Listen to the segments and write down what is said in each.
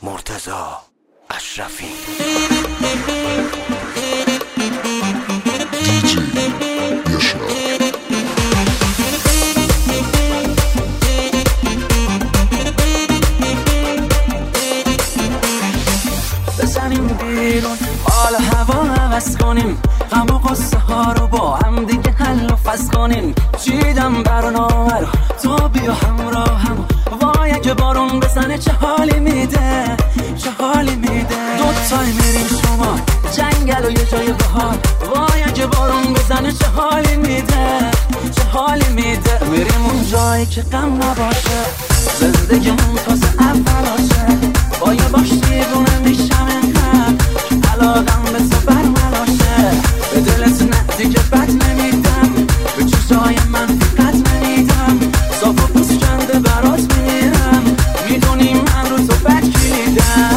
مرتضی اشرفی دیجی یاشا بزنیم بیرون حال هوا عوض کنیم، غم و قصه ها رو با هم دیگه حل و فصل کنیم. چیدم برنامه رو تو بیا همراه هم، وای اگه بارون بزنه چه حالی میده، چه حالی میده. دوتای میریم شما جنگل و یه جای بهار، وای اگه بارون بزنه چه حالی میده، چه حالی میده. میریم اون جایی که غم نباشه، زندگیمون تازه اولاشه، با یه باش دیوونه میشم انقدر که علاقم به تو برملاشه. به دلت نه دیگه بد نمیدم، به چیزای من فقط نمیدم، صاف و پوست کنده برات میمیرم، میدونی من رو تو بد کلیدم.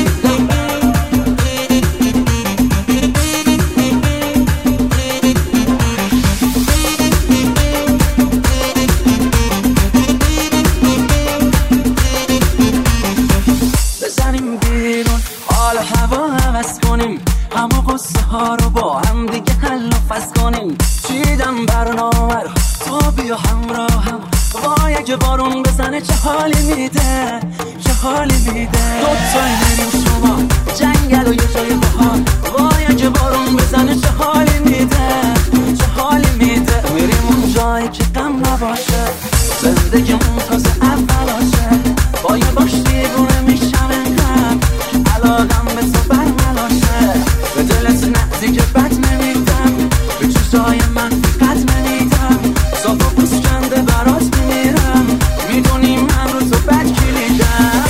بزنیم بیرون حال هوا عوض کنیم، همه قصه ها رو با هم دیگه حل و فصل کنیم. چیدم برنامه رو تو بیا همراهم، وای اگه بارون بزنه چه حالی میده، چه حالی میده. دوتای میریم شما جنگل و یه جای بهار، وای اگه بارون بزنه چه حالی میده، چه حالی میده. میریم اون جایی که غم نباشه، زندگیمون تازه اولاشه، با یه باش دیوونه میشم انقدر که علاقم به تو برملاشه. به دلت نه دیگه بد نمیدم، به چیزای من فقط نمیدم، صاف و پوست کنده برات میمیرم، میدونی من رو تو بد کلیدم.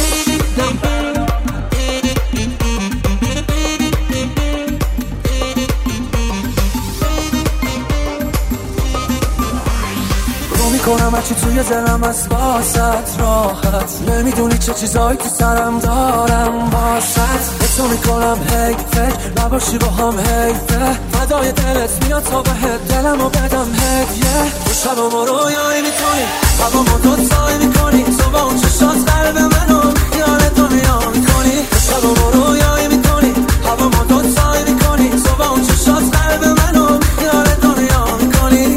رو میکنم هرچی توی دلم از واسط راحت، نمیدونی چه چیزایی تو سرم دارم واسط. به تو میکنم هی فکر نباشی با هم حیفه، فدای دلت میاد تا بهت دلم رو بدم هدیه. تو شبم رویایی میکنی، هوامو دوتایی میکنی، تو با اون چشات قلب منو خیال دنیا میکنی. تو شبم رویایی میکنی، هوامو دوتایی میکنی، تو با اون چشات قلب منو خیال دنیا میکنی.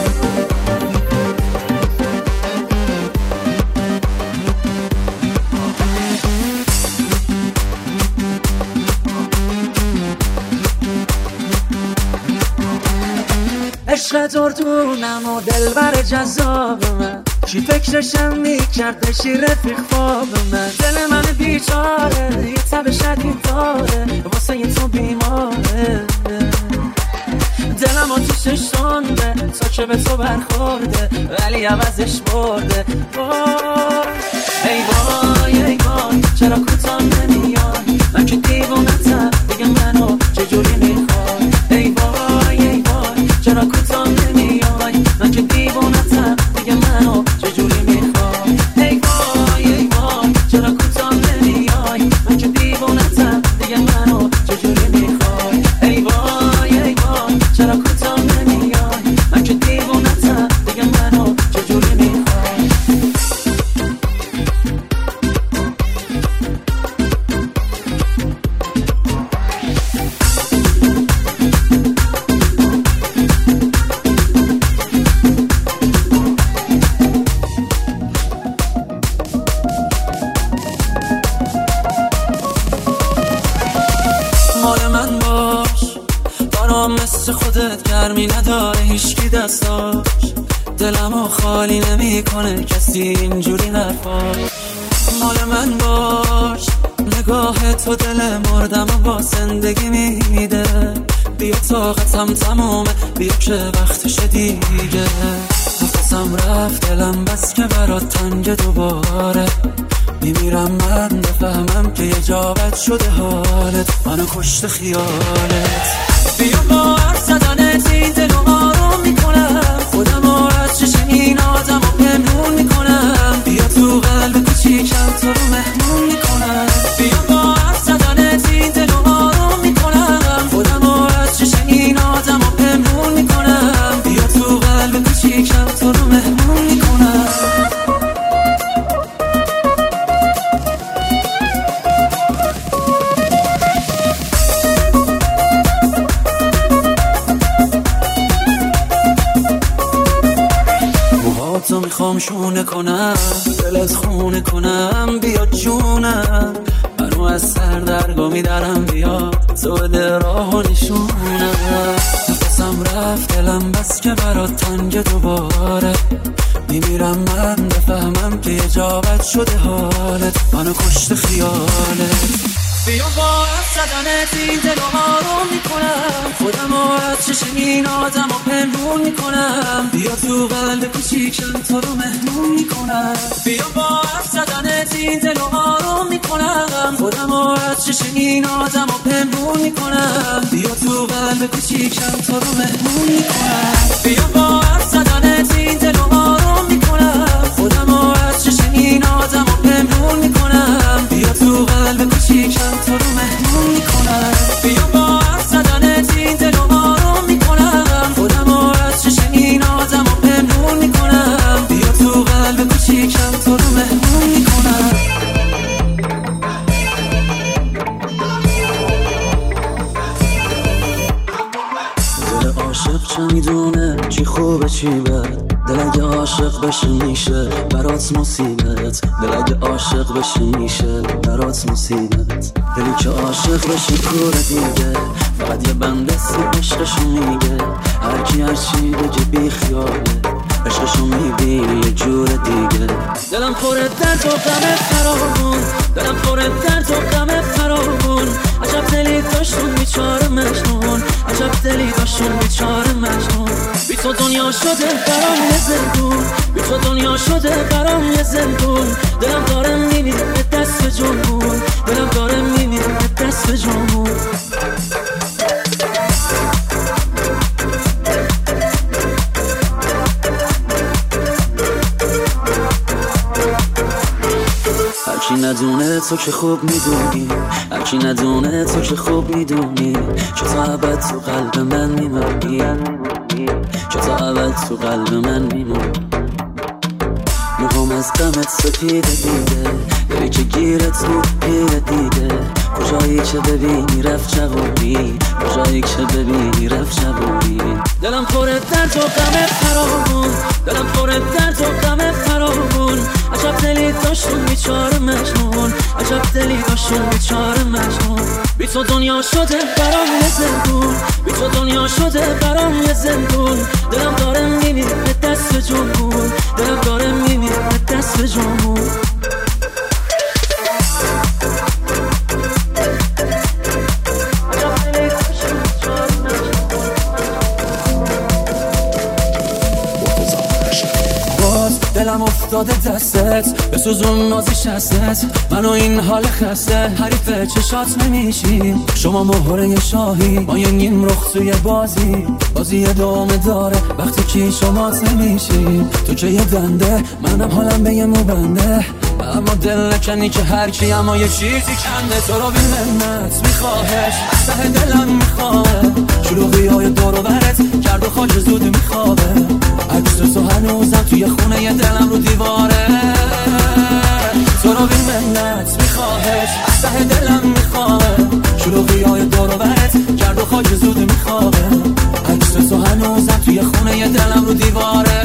عشق دردونم و دلبر جذاب من، چی فکرشم میکرد بشی رفیق خواب من. دل من بیچاره یه تب شدید داره، واسه یه تو بیماره، دلم آتیشش سنده تا که به تو برخورده، ولی عوضش برده. ای وای ای وای چرا کوتاه نمیای، من که دیوونتم دیگه منو چجوری میخوای. ای وای ای وای چرا کوتاه نمیای، من که دیوونتم دیگه منو چجوری میخوای. ای وای ای وای چرا کوتاه نمیای، من که دیوونتم دیگه منو چجوری میخوای. ای وای ای وای چرا کوتاه نمیای، من که دیوونتم دیگه منو چجوری میخوای. مال من باش، برام مثل خودت گرمی نداره هیچکی دستاش، دلمو خالی نمی کنه کسی اینجوری حرفاش. مال من باش، نگاه تو دل مردم و با زندگی میده، بیا طاقتم تمومه بیا که وقتش دیگه. نفسم رفت دلم بس که برات تنگ دوباره، میمیرم من بفهمم که یه جا بد شده حالت، منو کشت خیالت. بیا با حرف زدنت این دلو آروم میکنم، خودمو از چشم این آدم رو پنهون میکنم، بیا تو قلب کوچیکم تو رو مهمون میکنم. بیا با حرف زدنت این دلو آروم میکنم، خودمو از چشم این آدم رو پنهون میکنم، بیا تو قلب کوچیکم تو رو مهمون میکنم. پاهام شونه کنم، دلت خونه کنم، بیا جونم، منو از سردرگاه میدارم، بیا تو بده راه و نشونم. نفسم رفت دلم بس که برات تنگ دوباره، میمیرم من بفهمم که اجابت شده حالت، منو کشت خیالت. بیا با از زدنت این دل رو آروم میکنم، خودم رو از چشم این آدم رو پنهون میکنم، بیا تو قلب کوچیکم تو رو مهمون میکنم. بیا با از زدنت این دل رو آروم میکنم، خودم رو از چشم این آدم رو پنهون میکنم، بیا تو قلب کوچیکم تو رو مهمون میکنم. بیا با از زدنت این دل رو آروم میکنم، خودم رو از چشم این آدم رو پنهون میکنم، بیا تو قلب کوچیکم تو رو مهمون میکنم. بیا با حرف زدنت این دل رو آروم میکنم، خودم رو از چشم این آدم رو پنهون میکنم، بیا تو قلب کوچیکم تو رو مهمون میکنم. دل عاشق چه میدونه چی خوبه چی بد، دل اگه عاشق بشه میشه برات مصیبت، دل اگه عاشق بشه میشه برات مصیبت. دلی که عاشق بشه کوره دیگه، فقط یه بنده سی عشقشو میگه، هرکی هرچی بگه بی خیاله، عشقشو میبینی یه جور دیگه. دلم پره درد و غم فرامون، دلم پره درد و غم فرامون، عجب دلی داشتون بیچاره مجنون، عجب دلی داشتون بیچاره مجنون. بی تو دنیا شده برام یه زندون، بی تو دنیا شده برام یه زندون، دلم داره میمیره به دست جمهور، دلم داره میمیره به دست جمهور. هرکی ندونه تو که خوب میدونی، هرکی ندونه تو که خوب میدونی، که تا ابد تو قلب من میمونی، که تا ابد تو قلب من میمونی. موهام از غمت سپیده دیده، دلی که گیرت بود پیر دیده، کجایی که ببینی رفت جوونی، کجایی که ببینی رفت جوونی. دلم پره درد و غم فرامون، دلم پره درد و غم فرامون، عجب دلی داشتون بیچاره مجنون، عجب دلی داشتون بیچاره مجنون. بی تو دنیا شده برام یه زندون، بی تو دنیا شده برام یه زندون، دلم داره میمیره به دست جمهور، دلم داره میمیره به دست جمهور. دلم افتاده دستت بسوزون نازی شستت، من و این حال خسته حریف چشات نمیشیم، شما مهره شاهی ما یه نیم رخ توی بازی ادامه داره وقتی که شما نمیشیم. تو که یه دنده منم حالم به یه موبنده، اما دل نکنی که هر کی اما یه چیزی کنده. تو رو بی منت میخواهش از ته دلم میخواه، شلوغی های دور و برت کرد و خاک زود میخوابه، عکس تو هنوزم توی خونه یه دلم رو دیواره. تو رو بی منت میخواهش از ته دلم میخواه، شلوغی های دور و برت کرد و خاک زود میخوابه، عکس تو هنوزم توی خونه یه دلم رو دیواره.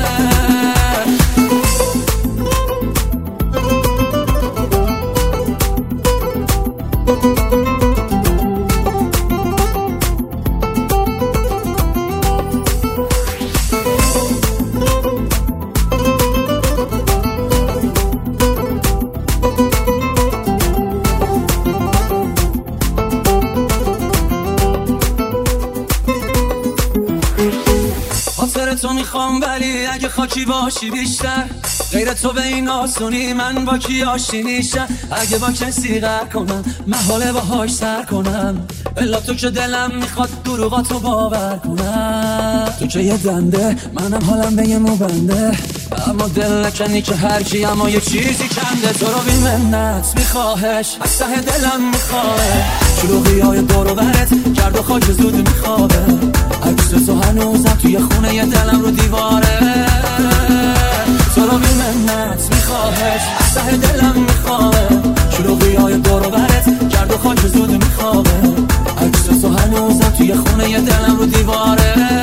تو میخوام ولی اگه خاکی باشی بیشتر، غیر تو به این آسونی من با کی آشینیشم. اگه با کسی قهر کنم محاله باهاش سر کنم، الا تو که دلم میخواد دروغاتو باور کنم. تو که یه دنده منم حالم به یه موبنده، اما دل نکنی که هر کی اما یه چیزی کنده. تو رو بی منت میخواهش از ته دلم میخواه، شلوغی های دور و برت کرد و خاک زود میخوابه، عکس تو هنوزم توی خونه یه دلم رو دیواره. تو رو بی منت میخواهش از ته دلم میخواه، شلوغی های دور و برت کرد و خاک زود میخوابه، عکس تو هنوزم توی خونه یه دلم رو دیواره.